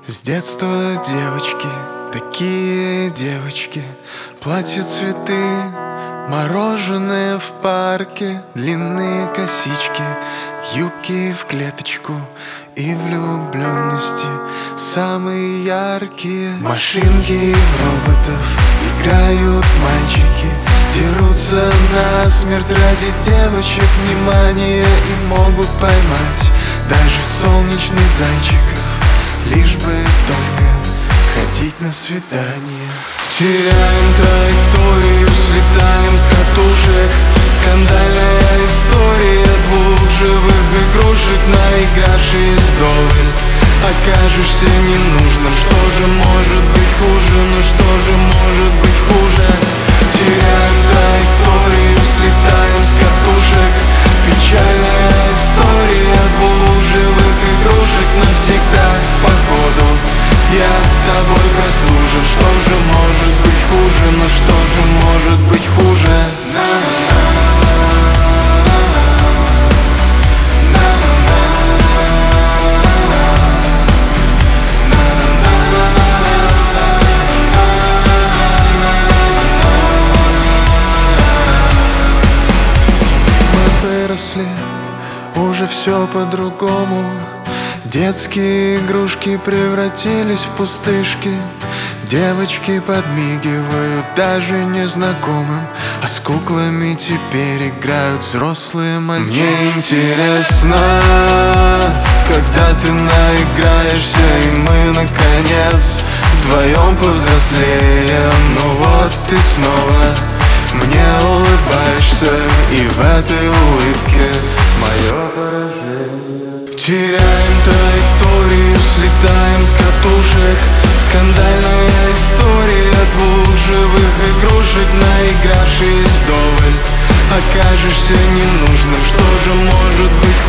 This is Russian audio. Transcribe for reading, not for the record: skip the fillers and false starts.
С детства девочки, такие девочки, платья, цветы, мороженое в парке, длинные косички, юбки в клеточку и влюбленности самые яркие. Машинки в роботов играют мальчики, дерутся насмерть ради девочек внимания и могут поймать даже солнечных зайчиков, лишь бы только сходить на свидание. Теряем траекторию, слетаем с катушек. Скандальная история двух живых игрушек, наигравшись вдоволь, окажешься ненужным. Что же может быть хуже? Ну что же может быть хуже? Теряем траекторию, слетаем с катушек. Печальная история двух живых игрушек навсегда, походу я тобой простужен. Что же может быть хуже? Ну что же может быть хуже? Мы выросли, уже все по-другому. Детские игрушки превратились в пустышки. Девочки подмигивают даже незнакомым, а с куклами теперь играют взрослые мальчики. Мне интересно, когда ты наиграешься и мы наконец вдвоем повзрослеем. Ну вот ты снова мне улыбаешься, и в этой улыбке мое поражение. Теряем траекторию, слетаем с катушек. Скандальная история двух живых игрушек, наигравшись вдоволь, окажешься ненужным. Что же может быть